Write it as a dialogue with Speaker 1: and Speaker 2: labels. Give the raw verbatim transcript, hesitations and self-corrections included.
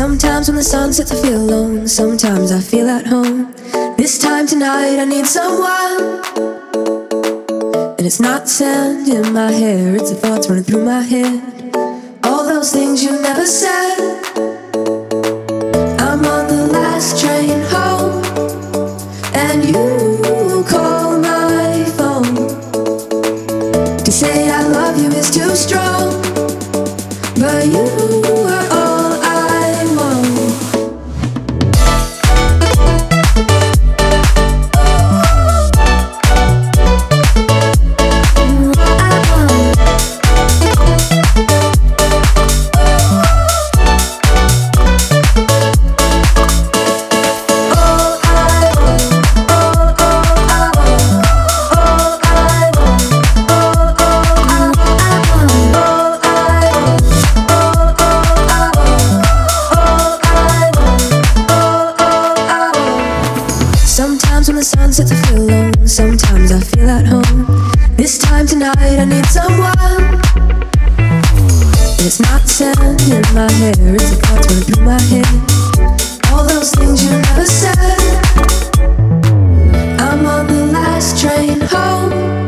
Speaker 1: Sometimes when the sun sets I feel alone, sometimes I feel at home. This time tonight I need someone. And it's not sand in my hair, it's the thoughts running through my head. All those things you never said. I'm on the last train home, and you call my phone. To say I love you is too strong, but you are all I want. Sometimes when the sun sets I feel alone, sometimes I feel at home. This time tonight I need someone. And it's not sand in my hair, it's the thoughts running through my head. All those things you never said. I'm on the last train home,